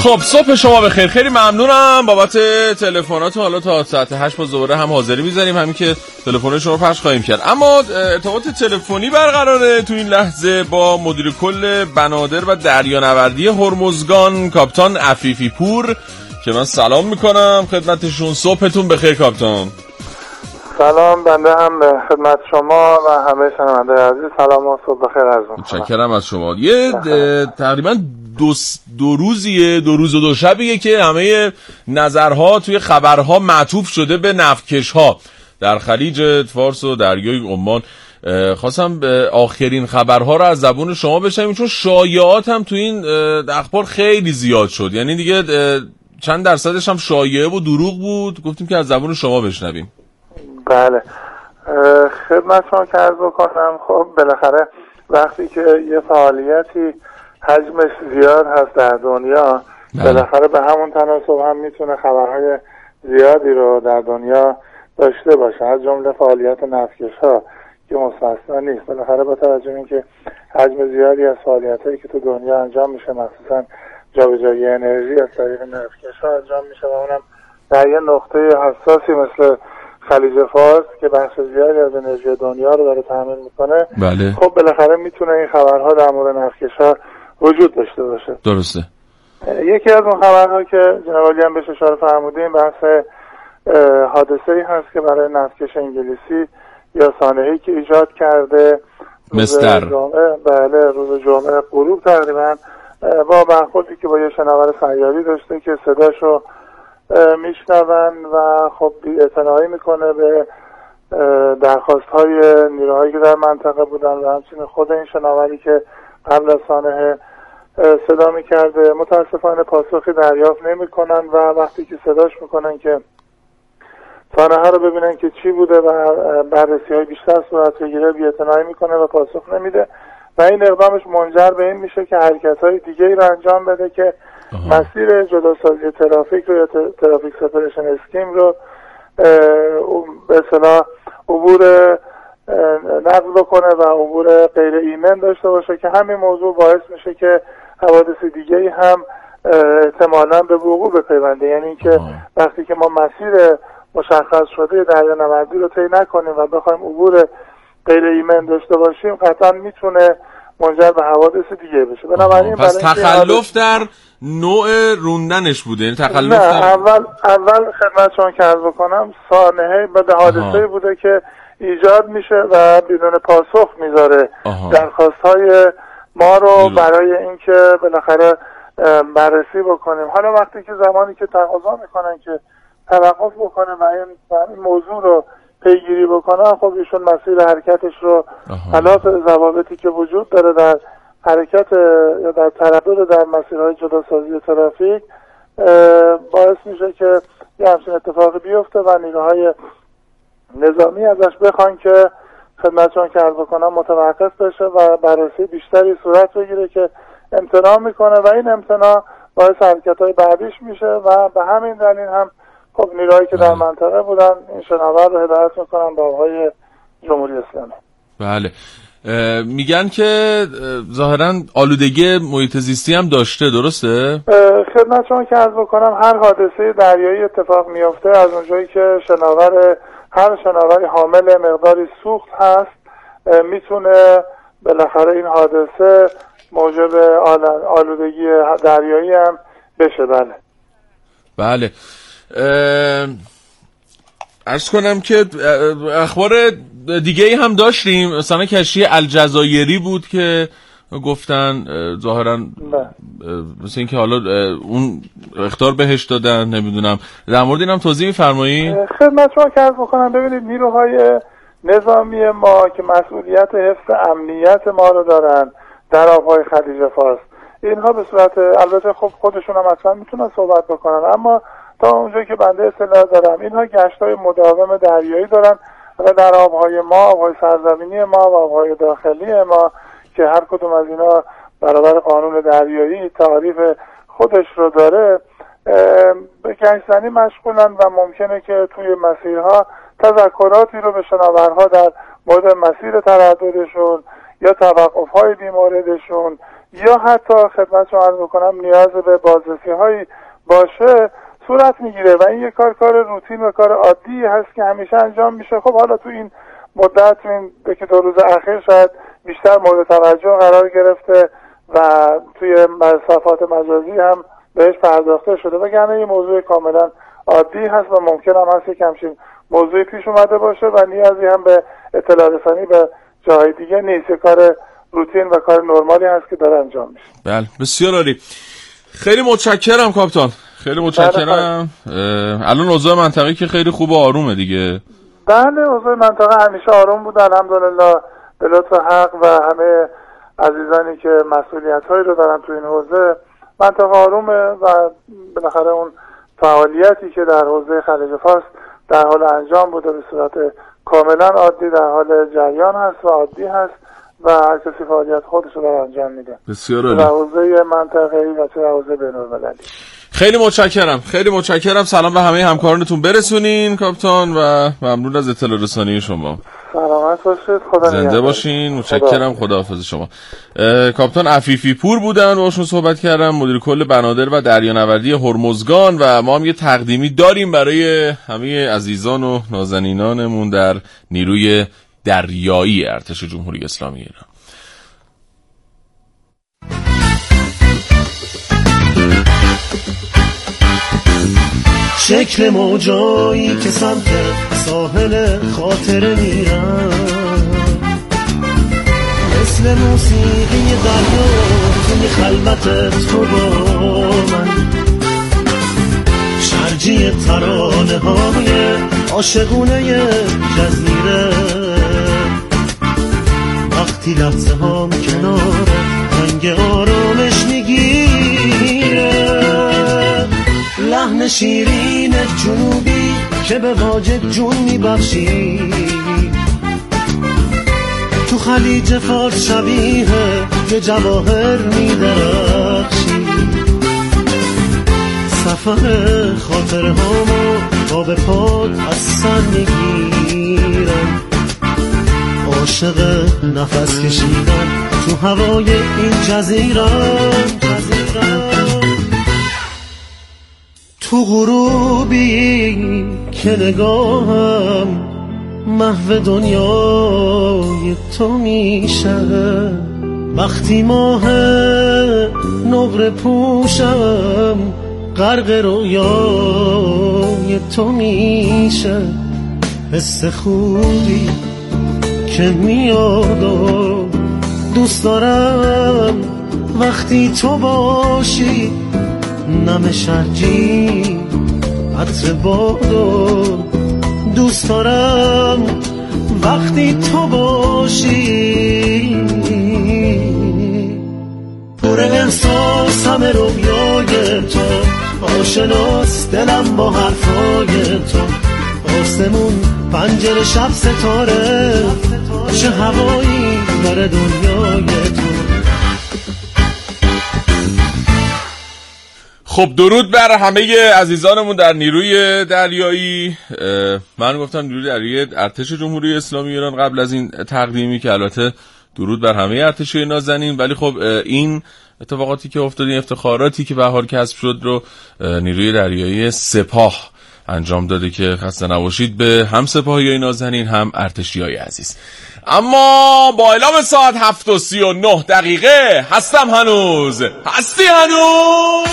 خب صبح شما بخیر. خیلی ممنونم بابت تلفنات. حالا تا ساعت 8 باز دوباره هم حاضری می‌ذاریم، همین که تلفن شما پخش خواهیم کرد. اما ارتباط تلفنی برقراره تو این لحظه با مدیر کل بنادر و دریانوردی هرمزگان کاپیتان عفیفی پور که من سلام میکنم خدمتشون. صبحتون بخیر کاپیتان. سلام، بنده هم به خدمت شما و همه شنونده عزیز سلام و صبح بخیر عرض می‌کنم. متشکرم از شما. یه تقریبا دو روز و دو شبیه که همه نظرها توی خبرها معطوف شده به نفتکش‌ها در خلیج فارس و دریای عمان. خواستم آخرین خبرها رو از زبون شما بشنویم، چون شایعات هم تو این اخبار خیلی زیاد شد. یعنی دیگه چند درصدش هم شایعه و دروغ بود، گفتیم که از زبون شما بشنویم. بله، خدمتتون که عرض بکنم. خب بالاخره وقتی که یه فعالیتی حجمش زیاد هست در دنیا، بالاخره به همون تناسب هم میتونه خبرهای زیادی رو در دنیا داشته باشه، از جمله فعالیت نفتکش‌ها که مستثنا نیست. بالاخره با توجه به اینکه حجم زیادی از فعالیتایی که تو دنیا انجام میشه، مخصوصا جابجایی انرژی از طریق نفتکش‌ها انجام میشه و اونم در یه نقطه حساسی مثل خلیج فارس که بخش زیادی از انرژی دنیا رو داره تامین میکنه. بله. خب بالاخره میتونه این خبرها در مورد نفتکش‌ها وجود داشته باشه. درسته. یکی از اون خبرها که جناب عالی هم بهش اشاره فرمودیم بحث حادثه‌ای هست که برای نفتکش انگلیسی یا صانعه‌ای که ایجاد کرده مستر. بله، روز جمعه غروب تقریبا با برخوردی که با یه شناور سیاری داشته که صداشو میشنون و خب بی‌اعتنایی میکنه به درخواست‌های نیروهایی که در منطقه بودن و همچنین خود این شناوری که قبل از صانعه صدا میکرده متاسفانه پاسخی دریافت نمیکنن و وقتی که صداش میکنن که صانعه رو ببینن که چی بوده و بررسی‌های بیشتر صورت بگیره، بی‌اعتنایی میکنه و پاسخ نمیده و این اقدامش منجر به این میشه که حرکت‌های دیگه‌ای رو انجام بده که مسیر جداسازی ترافیک رو یا ترافیک سپریشن اسکیم رو به اصطلاح عبور نقل بکنه و عبور غیر ایمن داشته باشه که همین موضوع باعث میشه که حوادث دیگه‌ای هم احتمالاً به وقوع بپیونده. یعنی اینکه وقتی که ما مسیر مشخص شده دریانوردی رو طی نکنیم و بخوایم عبور غیر ایمن داشته باشیم، قطعاً میتونه منجر به حوادث دیگه بشه. بنابراین پس تخلف در نوع روندنش بوده. یعنی تخلف در اول خدمتتون که عرض بکنم صانعه به حادثه‌ای بوده که ایجاد میشه و بدون پاسخ میذاره درخواست‌های ما رو برای اینکه بالاخره بررسی بکنیم. حالا وقتی که زمانی که تقاضا میکنن که توقف بکنه و این موضوع رو پیگیری بکنن، خب ایشون مسیر حرکتش رو خلاف ضوابطی که وجود داره در حرکت یا در تردد در مسیرهای جداسازی ترافیک باعث میشه که یه همچین اتفاقی بیفته و نیروهای نظامی ازش بخوان که خدمتشون که عرض بکنم متوقف بشه و بررسی بیشتری صورت بگیره که امتناع میکنه و این امتناع باعث حرکت‌های بعدیش میشه و به همین دلیل هم خب نیروهایی که در منطقه بودن این شناور رو هدایت میکنن به آقای جمهوری اسلامی. بله. میگن که ظاهراً آلودگی محیط زیستی هم داشته، درسته؟ خدمتشون که عرض بکنم هر حادثه دریایی اتفاق میفته از اونجایی که هر شناوری حامل مقداری سوخت هست میتونه بالاخره این حادثه موجب آلودگی دریایی هم بشه. بله. عرض کنم که اخبار دیگه ای هم داشتیم، مثلا کشتی الجزایری بود که گفتن ظاهرا مثل این که حالا اون اخطار بهش دادن، نمیدونم در مورد اینم توضیح می‌فرمایید؟ خدمتتون که عرض می‌کنم ببینید نیروهای نظامی ما که مسئولیت حفظ امنیت ما رو دارن در آب‌های خلیج فارس، اینها به صورت البته خب خودشون هم اصلا میتونن صحبت بکنن، اما تا اونجایی که بنده اطلاع دارم اینها گشت‌های مداوم دریایی دارن و در آب‌های ما، آب‌های سرزمینی ما و آب‌های داخلی ما که هر کدوم از اینا برابر قانون دریایی تعریف خودش رو داره به گشت‌زنی مشغولن و ممکنه که توی مسیرها تذکراتی رو به شناورها در مورد مسیر ترددشون یا توقف‌های بی‌موردشون یا حتی خدمتتون عرض بکنم نیاز به بازرسی هایی باشه صورت میگیره و این یک کار روتین و کار عادی هست که همیشه انجام میشه. خب حالا تو این مدت این که 2 روز اخیر شاید بیشتر مورد توجه قرار گرفته و توی صفحات مجازی هم بهش پرداخته شده، وگرنه این موضوع کاملا عادی هست و ممکن هم هست که همچین موضوعی پیش اومده باشه و نیازی هم به اطلاع رسانی به جای دیگه نیست. کار روتین و کار نرمالی هست که داره انجام میشه. بله بسیار عالی. خیلی متشکرم کاپیتان، خیلی متشکرم. الان اوضاع منطقه که خیلی خوب و آرومه دیگه. بله اوضاع منطقه همیشه آروم بود الحمدلله به لطف حق و همه عزیزانی که مسئولیت‌هایی رو دارن تو این حوزه. منطقه آرومه و بالاخره اون فعالیتی که در حوزه خلیج فارس در حال انجام بوده به صورت کاملا عادی در حال جریان هست و عادی هست و هر کسی فعالیت خودش رو داره انجام میده. بسیار عالی. در حوزه منطقه‌ای و در حوزه بین‌المللی. خیلی متشکرم. سلام به همه همکارانتون برسونین کاپیتان و ممنون از اطلاع رسانی شما. سلامت باشید. خدا زنده باشین. متشکرم. خداحافظ شما. کاپیتان عفیفی پور بودن باشون صحبت کردم، مدیر کل بنادر و دریانوردی هرمزگان و ما هم یه تقدیمی داریم برای همه عزیزان و نازنینانمون در نیروی دریایی ارتش جمهوری اسلامی ایران. شکل موجایی که سمت ساحل خاطره میرن، مثل موسیقی دریا توی خلوت تو با من، شرجی ترانه های عاشقونه جزیره، وقتی لحظه هام کنار رنگ آرامش میگیره، لحن شیرین جنوبی که به واجد جون میبخشی، تو خلیج فارس شبیه یه جواهر میدرخشی، سفر خاطرهامو با به پاد از سر میگیرم، عاشق نفس کشیدن تو هوای این جزیره، تو غروبی که نگاهم محو دنیای تو میشه، وقتی ماه نقره پوشم غرق رویای تو میشه، حس خوبی که میاد و دوست دارم وقتی تو باشی، نم شرجی عطر بادو دوست دارم وقتی تو باشی، پر احساس همه رویای تو، آشناس دلم با حرفای تو، آسمون پنجره شب ستاره، چه هوایی داره دنیای تو. خب درود بر همه عزیزانمون در نیروی دریایی. من گفتم نیروی دریایی ارتش جمهوری اسلامی ایران قبل از این تقدیمی که البته درود بر همه ارتشی نازنین، ولی خب این اتفاقاتی که افتاد، این افتخاراتی که به حال کسب شد رو نیروی دریایی سپاه انجام داده که خسته نباشید به هم سپاهیای نازنین هم ارتشیای عزیز. اما با اعلام ساعت 7:39 هستم هنوز. هستی هنوز؟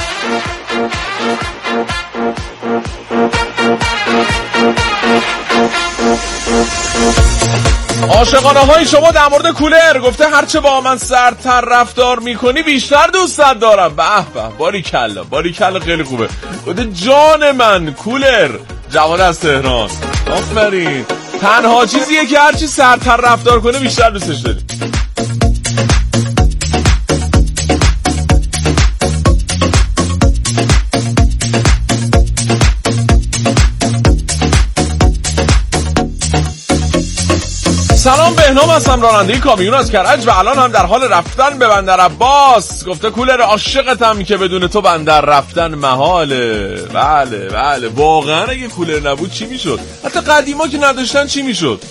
عاشقانه های شما در مورد کولر گفته هرچه با من سردتر رفتار میکنی بیشتر دوستت دارم. به به، باریکلا خیلی خوبه. گفته جان من کولر، جواد از تهران. آفرین. تنها چیزیه که هرچی سردتر رفتار کنه بیشتر دوستش داری. سلام، بهنام هستم، راننده کامیون از کرج و الان هم در حال رفتن به بندر عباس. گفته کولر عاشقتم که بدون تو بندر رفتن محاله. بله واقعا اگه کولر نبود چی میشد؟ حتی قدیما که نداشتن چی میشد؟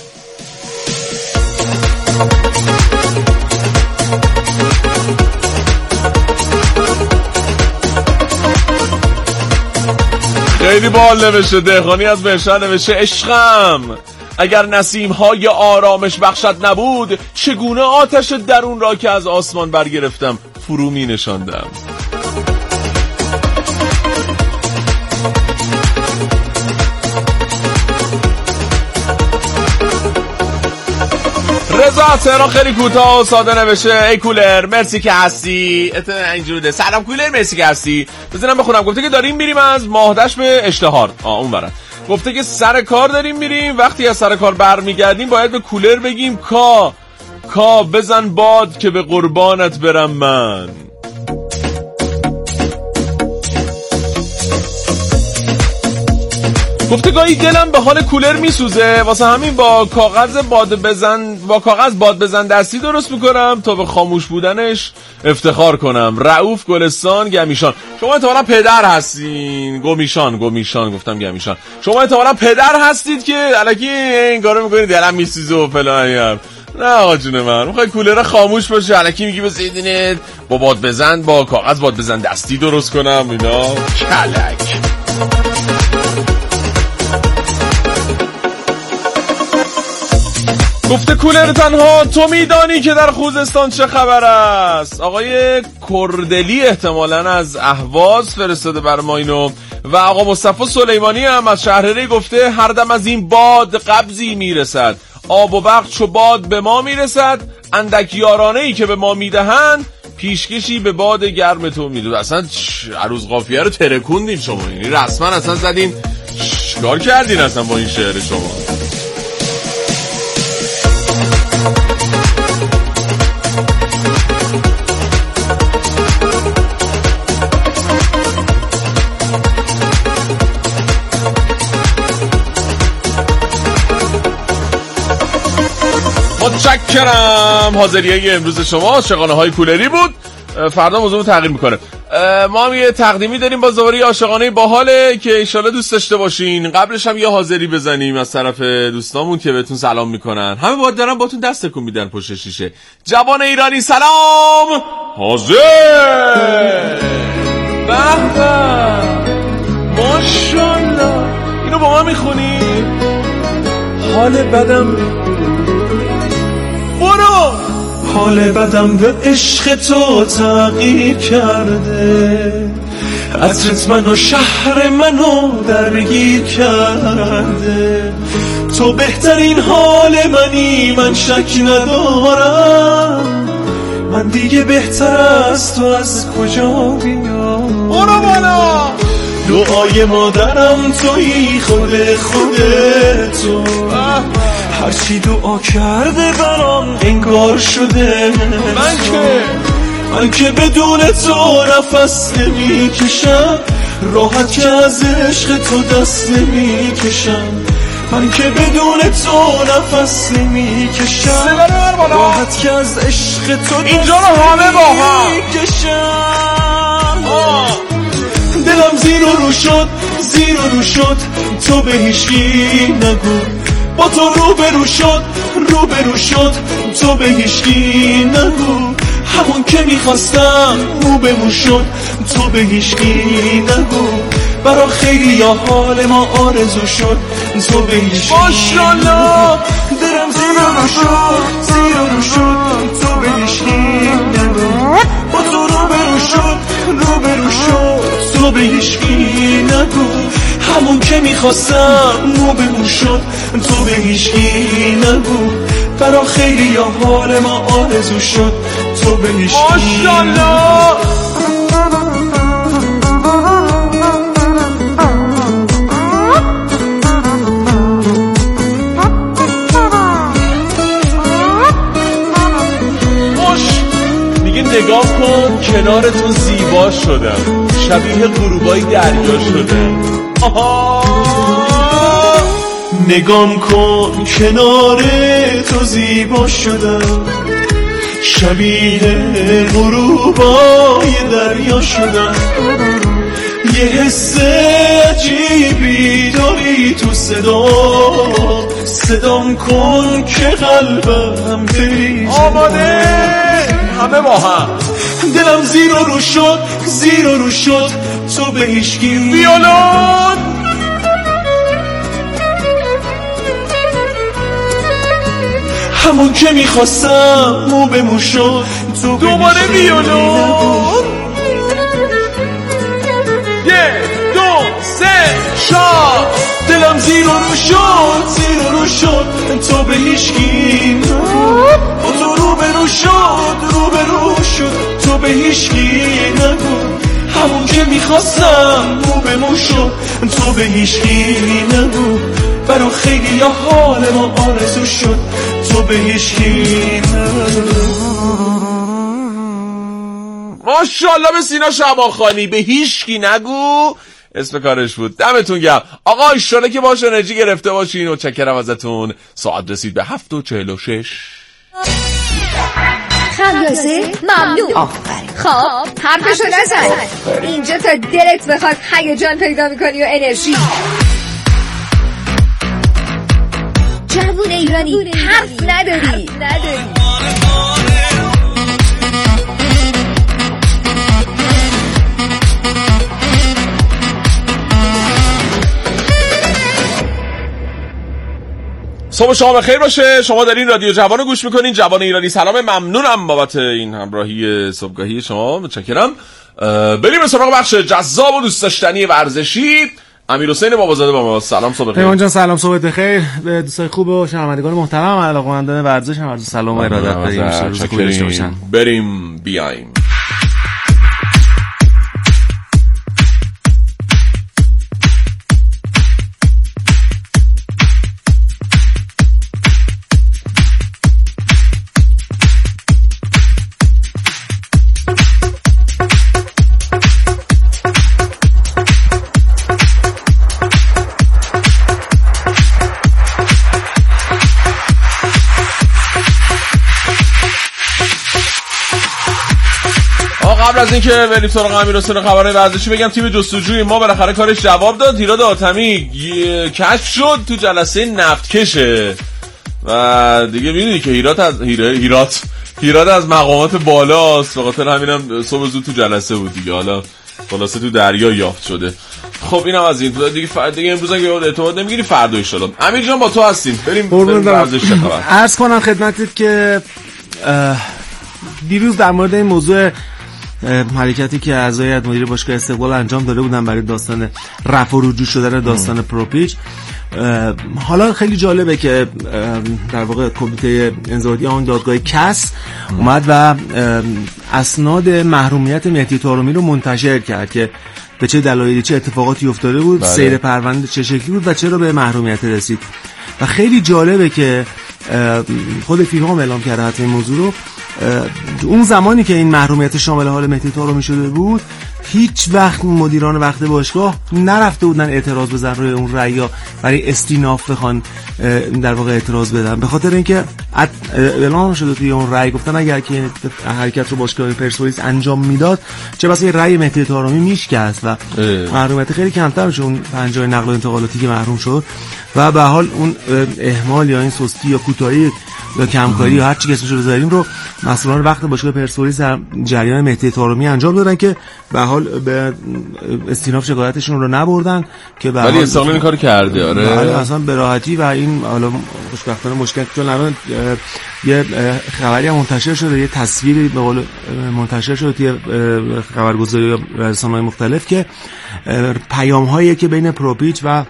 خیلی باحال نوشته. دهقانی از بهشهر نوشته عشقم اگر نسیم های آرامش بخشت نبود چگونه آتش درون را که از آسمان برگرفتم فرو می نشاندم. رضا تهران خیلی کوتاه و ساده نوشته ای کولر مرسی که هستی. اینجوری ده سلام کولر مرسی که هستی. بزنم بخونم. گفته که داریم میریم از ماهدش به اشتهار. اون برن. گفته که سر کار داریم میریم، وقتی از سر کار برمیگردیم باید به کولر بگیم کا بزن باد که به قربانت برم من. گفته گاهی دلم به حال کولر میسوزه، واسه همین با کاغذ باد بزن دستی درست میکنم تا به خاموش بودنش افتخار کنم. رعوف گلستان گمیشان. شما احتمالاً پدر هستین. گمیشان گفتم گمیشان. شما احتمالاً پدر هستید که الکی این کارو میکنید دلم میسوزه و فلان. نه آقا جون من، میخوای کولر خاموش باشه الکی میگی بس ایدینه با کاغذ باد بزن دستی درست کنم اینا کلک. گفته کولر تنها تو میدانی که در خوزستان چه خبر است. آقای کردلی احتمالاً از اهواز فرستاده بر ما اینو. و آقا مصطفی سلیمانی هم از شهرری گفته هر دم از این باد قبضی میرسد، آب و برق چو باد به ما میرسد، اندک یارانه‌ای که به ما میدهند پیشکشی به باد گرم تو میدود. اصلا عروض قافیه رو ترکوندین شما، یعنی رسما اصلا زدین چیکار کردین اصلا با این شعر شما. متشکرم. حاضریه امروز شما عاشقانه های کولری بود. فردا موضوع تغییر میکنه. ما هم یه تقدیمی داریم با زواری عاشقانه باحاله که انشالله دوست داشته باشین. قبلش هم یه حاضری بزنیم از طرف دوستامون که بهتون سلام میکنن. همه باید دارن باتون دست تکون میدن پشت شیشه. جوان ایرانی سلام. حاضر. به به ماشاءالله. اینو با ما میخونی؟ حال بدم حال بدم به عشق تو تغییر کرده، عطرت منو شهر منو درگیر کرده. تو بهترین حال منی من شک ندارم، من دیگه بهتر از تو از کجا بیام. برو بالا. دعای مادرم تویی خود تو، هرچی دعا کرده برام انگار شده. من که بدون تو نفس نمی کشم، راحت که از عشق تو دست نمی کشم. من که بدون تو نفس نمی کشم، راحت که از عشق تو اینجا رو همه با هم کشم. دلم زیر و رو شد تو به هیچکی نگو، با تو روبرو شد تو به هیچکی نگو. همون که میخواستم مو به مو شد تو به هیچکی نگو. برا خیلی یا حال ما آرزو شد تو به هیچکی ماشاءالله. دلم زیر و رو شد تو به هیچکی نگو، با تو روبرو شد تو به هیچکی نگو. همون که میخواستم مو به مو شد تو به هیچکی نگو. برا خیلی یا حال ما آرزو شد تو به هیچکی ماشاءالله. میگه نگاه کن کنارتون زیبا شدم، شبیه غروبای دریا شدم. نگام کن کنار تو زیبا شدم، شبیه غروبای دریا شدم. یه حس عجیبی داری تو صدام کن که قلبم بریزه. آماده همه با هم. دلم زیر و رو شد تو به هیچکی ویولون همون که میخواستم مو به مو شد تو دوباره ویولون 1 2 3 4 دلم زیر و رو شد تو به هیچکی نگو تو رو به رو شد تو به هیچکی نگو همون که میخواستم مو به مو شد تو به هیچکی نگو برا خیلی یا حال ما آرزو شد تو به هیچکی نگو ماشاءالله به سینا شباخانی به هیچکی نگو اسم کارش بود. دمتون گرم آقا، ایشالا که باش انرژی گرفته باشین و چکرم ازتون. ساعت رسید به 7:46. خمیازه ممنون. آفرین. خب حرفشو نزن اینجا تا دلت بخواد هیجان پیدا میکنی و انرژی. جوون ایرانی حرف نداری. صبح شما بخیر باشه. شما دارین رادیو جوان رو گوش میکنین. جوان ایرانی سلام، ممنونم بابت این همراهی صبحگاهی شما، متشکرم. بریم سراغ بخش جذاب و دوست داشتنی ورزشی. امیرحسین بابازاده با ما. سلام، صبح بخیر. پیمان جان سلام، صبح بخیر. به دوستای خوب و شنوندگان محترم علاقه‌مندان ورزش هم عرض سلام و ارادت داریم. روز خوبی داشته باشن. بریم بیایم. قبل از اینکه بریم سراغ امیرحسین خبرهای ورزشی بگم تیم جستجوی ما بالاخره کارش جواب داد. هیراد آتمی کشف شد تو جلسه نفتکشه و دیگه میدونی که هیراد از مقامات بالاست، به خاطر همینم صبح زود تو جلسه بود دیگه. حالا خلاصه تو دریا یافت شده. خب اینم از این دیگه امروز اگه اعتماد نمیگیری فردا ان شاءالله. امیر جان با تو هستیم. بریم ورزش خبر. عرض کنم خدمتت که دیروز در مورد این موضوع حرکتی که اعضای هیئت مدیره باشگاه استقلال انجام داده بودن برای داستان رفع و رجوع شدن داستان پروپیچ، حالا خیلی جالبه که در واقع کمیته انضباطی آن دادگاه کس اومد و اسناد محرومیت مهدی طارمی رو منتشر کرد که به چه دلایلی، چه اتفاقاتی افتاده بود، سیر پرونده چه شکلی بود و چرا به محرومیت رسید. و خیلی جالبه که خود فیفا هم اعلام کرده حتی این موضوع رو. اون زمانی که این محرومیت شامل حال مهدی طارمی شده بود، هیچ وقت مدیران وقت باشگاه نرفته بودن اعتراض بزنن روی اون رأی برای استیناف بخوان در واقع اعتراض بدن، به خاطر اینکه اعلام شده توی اون رأی، گفتن اگر که حرکت رو باشگاه پرسپولیس انجام میداد چه بسا رأی مهدی طارمی میشکست و محرومیت خیلی کمتر میشه اون پنجاه نقل و انتقالاتی که محروم شد. و به حال اون اهمال یا این سستی یا کوتاهی یا کمکاری یا هر چی که اسمش رو بذاریم رو مسئولان وقت باشگاه پرسپولیس در جریان مهدی طارمی انجام دادن که به حال به استیناف شکایتشون رو نبردن که به ولی استقلال این کارو کرده. آره اصلا به راحتی. و این حالا خوشبختانه مشکل چون الان یه خبری هم منتشر شده، یه تصویری به قول منتشر شده توی خبرگزاری رسانه‌های مختلف که پیام‌هایی که بین پروپیچ و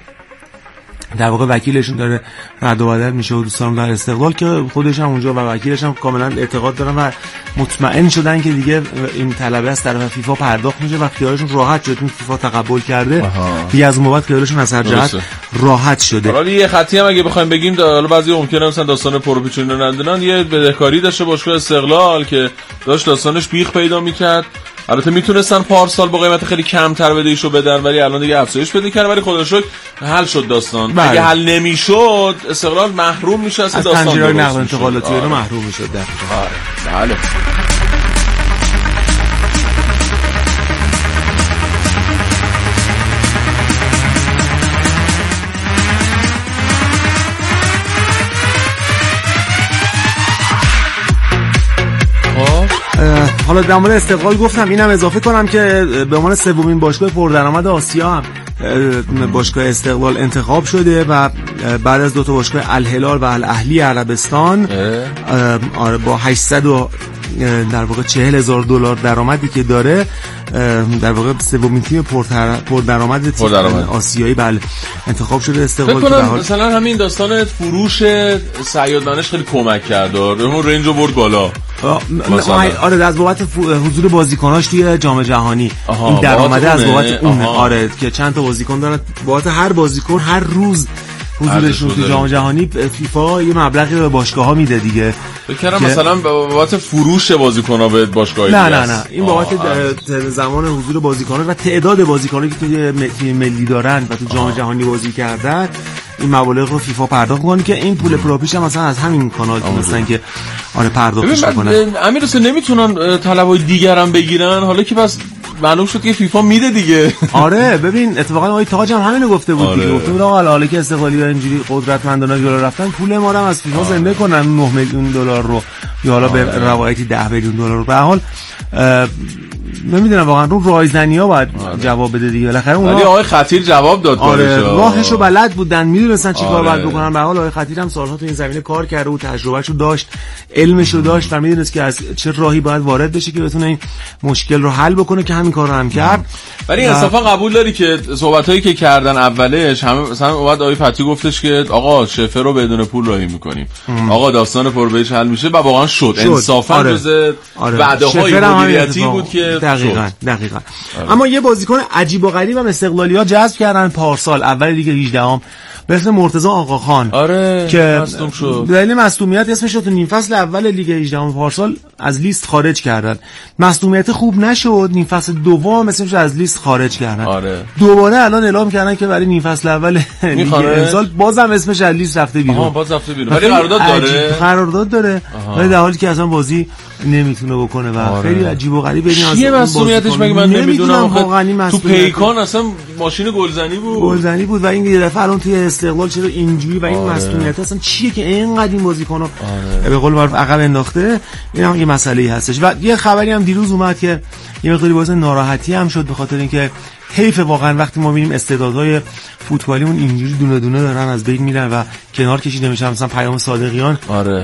در واقع وکیلشون داره رد و بدل میشه و دوستان در استقلال که خودش هم اونجا و وکیلش هم کاملا اعتقاد دارن و مطمئن شدن که دیگه این طلبه از طرف فیفا پرداخت میشه و خیالشون راحت شد. این فیفا تقبل کرده دیگه از اون بابت خیالشون از هر جهت راحت شده. حالا یه خطی هم اگه بخوایم بگیم حالا بعضی ممکنه مثلا داستان پروپیچ رو ندونن، یه بدهکاری داشته باشگاه استقلال که داشت داستانش بیخ پیدا میکرد. البته میتونستن پارسال با قیمت خیلی کمتر بدهیشو بدن ولی الان دیگه افزایش پیدا کرد، ولی خدا رو شکر حل شد داستان. اگه حل نمیشد استقلال محروم میشه از داستان پنجره نقل و انتقالاتی رو محروم میشد. بله. حالا در مورد استقلال گفتم، اینم اضافه کنم که به عنوان سومین باشگاه پردرآمد آسیا هم باشگاه استقلال انتخاب شده و بعد از 2 تا باشگاه الهلال و الاهلی عربستان با 800 در واقع $40,000 درآمدی که داره، در واقع سومین تیم پردرآمد آسیایی بله انتخاب شده استقلال. فکر کنم مثلا همین داستان فروش سعید دانش خیلی کمک کرد، اون رنج رو برد بالا. آره از بابت حضور بازیکناش توی جام جهانی این درآمده از بابت اون. آره که چند تا بازیکن دارن، بابت هر بازیکن هر روز حضورشون تو جام جهانی فیفا یه مبلغی به باشگاه‌ها میده دیگه. فکر کنم مثلا بابت فروش بازیکن‌ها به باشگاه‌ها نه این بابت زمان حضور بازیکن‌ها و تعداد بازیکن‌هایی که توی تیم ملی دارن و تو جام جهانی بازی کردن این مبالغ رو فیفا پرداخت می‌کنه که این پول پراپیش هم مثلا از همین کانال تونستن که آره پرداختش کنن. امیر حسین نمیتونن طلبای دیگر هم بگیرن حالا که بس معلوم شد که فیفا میده دیگه. آره ببین اتفاقا آقای تاج هم همینو گفته بود دیگه. گفته بود آقا حالا که استقلالی‌ها اینجوری قدرتمندانه جلو رفتن پول ما رو از فیفا زنده کنن $9 میلیون رو یا حالا به روایتی $10 میلیون. به هر حال نمیدونم واقعا رو رایزنی‌ها باید جواب بده دیگه بالاخره اونها. ولی آقای خطیر جواب داد. آره راهشو بلد بودن، میدونستن چیکار باید بکنن. به هر حال آقای خطیر هم سالها تو این زمینه کار کرده و تجربهشو داشت، علمشو داشت و میدونست که از چه راهی باید وارد بشه که بتونه این مشکل رو حل بکنه که همین کار رو هم کرد. ولی انصافا قبول داری که صحبتایی که کردن اولش همه مثلا اومد آقای فتی گفتش که آقا شفر رو بدون پول راهی می‌کنیم، آقا داستان پربهش حل میشه و واقعا شد. انصافا جز وعده‌های مدیریتی بود که دقیقاً. اما یه بازیکن عجیب و غریب هم استقلالی‌ها جذب کردن پارسال اول لیگ 18 به اسم مرتضی آقاخان. آره که مصدوم شد. دلیل مصدومیت اسمش رو تو نیم فصل اول لیگ 18 پارسال از لیست خارج کردن. مصدومیت خوب نشد، نیم فصل دوم اسمش رو از لیست خارج کردن. آره. دوباره الان اعلام کردن که برای نیم فصل اول لیگ امسال بازم اسمش از لیست رفته بیرون. باز رفته بیرون. ولی قرارداد داره. ولی در حالی که اصلا بازی نمیتونه بکنه و خیلی عجیب و غریبه. این مصدومیتش مگه من نمیدونم. تو پیکان اصلا ماشین گلزنی بود و این یه دفعه الان توی استقلال چرا اینجوری و این مسئولیت اصلا چیه که اینقدر این بازیکنو به قول معروف عقب انداخته؟ این هم یه مسئله هستش. و یه خبری هم دیروز اومد که یه مقداری باعث ناراحتی هم شد به خاطر اینکه حیف واقعا وقتی ما می‌بینیم استعدادهای فوتبالیمون اینجوری دونه دونه دارن از بین میرن و کنار کشیده میشن. مثلا پیام صادقیان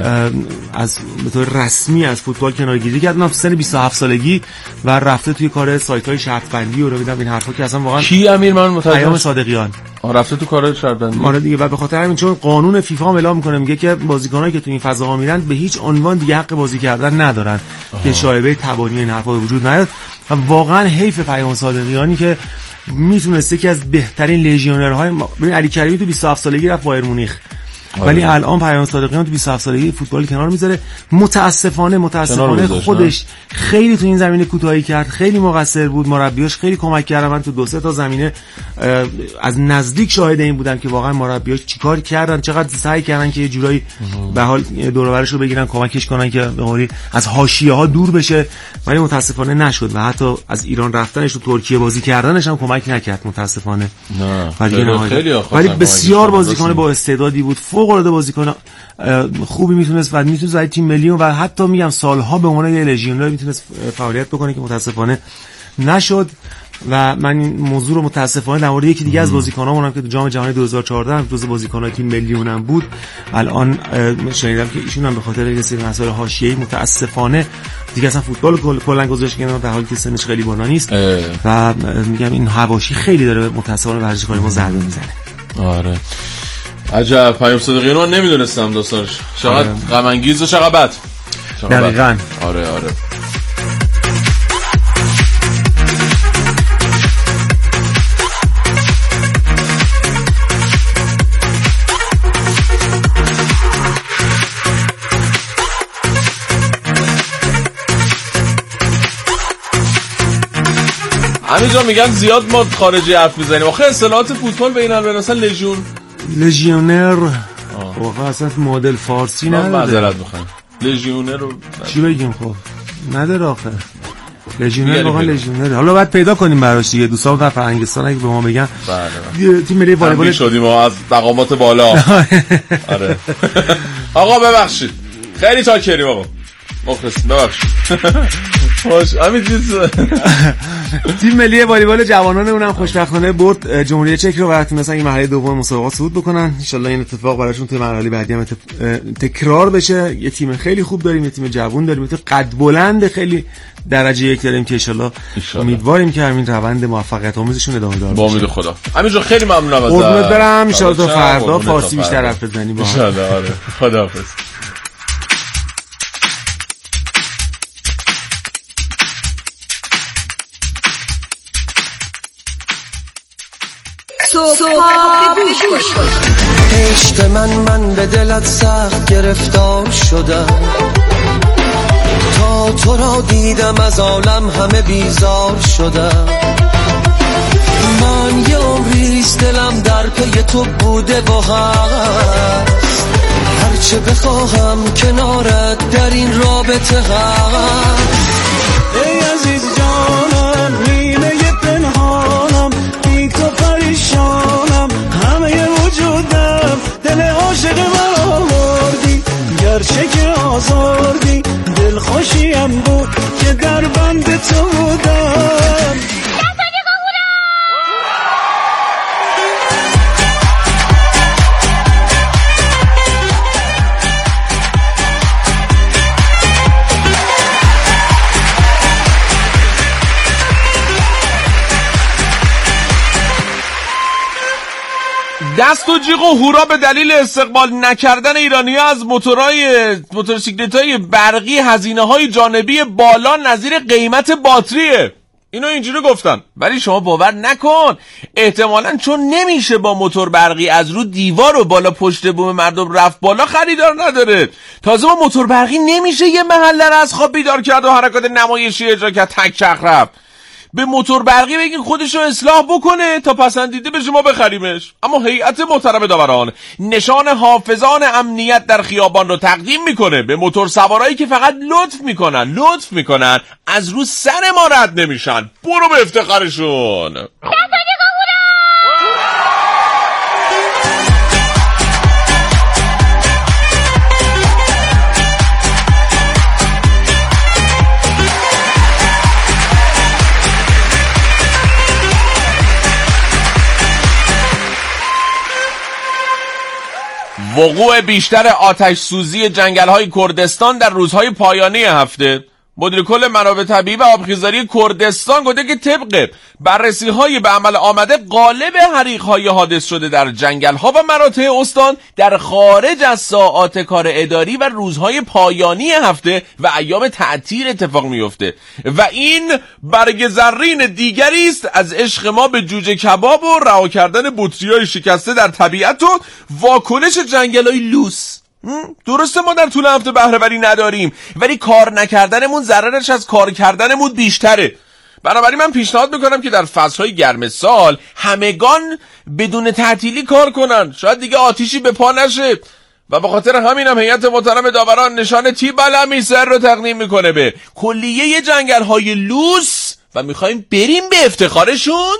از به طور رسمی از فوتبال کنارگیری کرد تو سن 27 سالگی و رفته توی کار سایت‌های شرط بندی و رو میدم این حرفا که اصلا واقعا کی امیر من متوجه پیام صادقیان رفته تو کار شرط بندی. آره دیگه و به خاطر همین چون قانون فیفا هم اعلام می‌کنه میگه که بازیکنایی که تو این فضاها میرن به هیچ عنوان دیگه حق بازی کردن ندارن که شایبه تبانی این حرفا وجود نیاد. و واقعا حیف پیام صادقیانی که میتونست یکی از بهترین لژیونرهای ببین علی کریمی تو 27 سالگی رفت بایر مونیخ ولی الان پیام صادقیان تو 27 سالگی فوتبال کنار میذاره. متاسفانه خودش خیلی تو این زمینه کوتاهی کرد، خیلی مقصر بود، مربیاش خیلی کمک کردن. من تو 2-3 تا زمینه از نزدیک شاهد این بودم که واقعا مربیاش چیکار کردن، چقدر سعی کردن که یه جورایی به حال دور و برش رو بگیرن، کمکش کنن که به قولی از حاشیه‌ها دور بشه، ولی متاسفانه نشد و حتی از ایران رفتنش تو ترکیه بازی کردنش هم کمک نکرد متاسفانه. ولی بسیار بازیکن با استعدادی بود، فوق‌العاده بازیکن خوبی میتونست برای تیم ملی و حتی میگم سالها به عنوان یه لژیونر میتونست فعالیت بکنه که متاسفانه نشد. و من این موضوع رو متاسفانه در مورد یکی دیگه از بازیکنامونم که تو جام جهانی 2014 هم جزو بازیکن‌های تیم ملیونم بود الان شنیدم که ایشون هم به خاطر یه سری مسائل حاشیه‌ای متاسفانه دیگه اصلا فوتبال کلا گذاشت کنار در حالی که سنش خیلی بالا نیست و میگم این حواشی خیلی داره متاسفانه ورزشکار ما ضربه میزنه. آره عجب. پیام صادقیان رو نمیدونستم داستانش چقدر غم انگیز و چقدر بد. دقیقاً. آره همینجا میگن زیاد ما خارجی حرف میزنیم. آخه اصطلاحات فوتبال بین‌المللی مثلا لژیونر واقعا اصلا مدل فارسی نداره. معذرت میخوام. لژیونر رو چی بگیم خب نداره آخه. لژیونر واقعا لژیونر. حالا باید پیدا کنیم براش دیگه. دوستان در فرنگستان اگه به ما بگن تیم ملی والیبال شدیم از مقامات بالا. آره آقا ببخشید خیلی تا کریم آقا مخلص ببخشید. باش همین تیم ملی والیبال جوانان اونم خوشبختانه برد جمهوری چک رو و تونستن این مرحله دوم مسابقات صعود بکنن. ان شاءالله این اتفاق براشون توی مرحله بعدی هم تکرار بشه. یه تیم خیلی خوب داریم، یه تیم جوان داریم، یه تیم قد بلند خیلی درجه یک داریم که ان شاءالله امیدواریم که همین روند موفقیت آمیزشون ادامه دار باشه. با امید خدا. همینجا خیلی ممنونم ازت. قربونت برم. ان شاءالله تا فردا فارسی بیشتر حرف بزنیم با هم. ان شاءالله. آره. خداحافظ. عشق من به دلت سخت گرفتار شدم، تا تو را دیدم از عالم همه بیزار شدم. من یه عمریست دلم در پی تو بوده و هست، هرچه بخواهم کنارت در این رابطه هست. ای عزیز جانم نیمه پنهانم، بی تو پریشانم، همه وجودم دل عاشق من آوردی، گرچه که آزاردی دل خوشیم بود که در بند تو بودم. دست و جیغ و هورا به دلیل استقبال نکردن ایرانی‌ها از موتورسیکلت‌های برقی هزینه‌های جانبی بالا نظیر قیمت باتریه. اینو اینجوری گفتن، ولی شما باور نکن، احتمالاً چون نمیشه با موتور برقی از رو دیوار و بالا پشت بوم مردم رفت بالا خریدار نداره. تازه با موتور برقی نمیشه یه محله رو از خواب بیدار کرد و حرکات نمایشی اجرا کرد تک چرخ رفت. به موتور برقی بگین خودشو اصلاح بکنه تا پسندیده بشه ما بخریمش. اما هیئت محترم داوران نشان حافظان امنیت در خیابان رو تقدیم میکنه به موتور سوارایی که فقط لطف میکنن از رو سر ما رد نمیشن. برو به افتخارشون. وقوع بیشتر آتش سوزی جنگل‌های کردستان در روزهای پایانی هفته. مدیر کل منابع طبیعی و آبخیزرایی کردستان گفته که طبق بررسی‌های به عمل آمده غالب حریق‌های حادث شده در جنگل‌ها و مراتع استان در خارج از ساعات کار اداری و روزهای پایانی هفته و ایام تعطیل اتفاق میفته و این برگ زرین دیگری است از عشق ما به جوجه کباب و رها کردن بطری‌های شکسته در طبیعت و واکنش جنگل‌های لوس. درسته ما در طول هفته بهره وری نداریم، ولی کار نکردنمون ضررش از کار کردنمون بیشتره. بنابراین من پیشنهاد میکنم که در فصلهای گرم سال همگان بدون تعطیلی کار کنن، شاید دیگه آتیشی به پا نشه. و به خاطر همینم هیئت محترم داوران نشان تیب المیسر رو تقدیم میکنه به کلیه جنگل‌های لوس و میخوایم بریم به افتخارشون.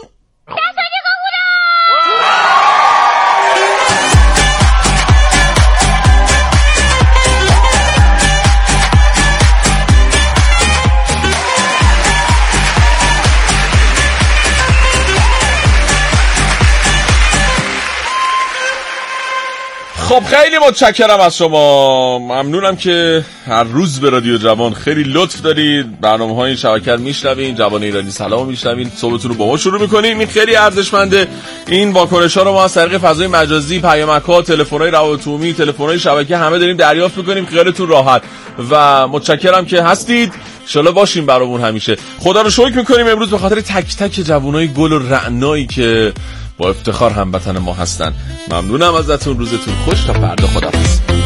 خب خیلی متشکرم از شما، ممنونم که هر روز به رادیو جوان خیلی لطف دارید، برنامه‌های این شبکه رو میشنوین، جوان ایرانی سلام میشنوین، صبحتون رو با ما شروع میکنیم. این خیلی ارزشمنده. این واکنش‌ها رو ما از طریق فضای مجازی، پیامک‌ها، تلفن‌های روابط عمومی، تلفن‌های شبکه همه داریم دریافت میکنیم. خیالتون راحت و متشکرم که هستید. ان شاءالله باشیم برامون همیشه. خدا رو شکر میکنیم امروز به خاطر تک تک جوانای گل و رعنایی که با افتخار هموطن ما هستن. ممنونم ازتون، روزتون خوش، تا فردا، خداحافظ.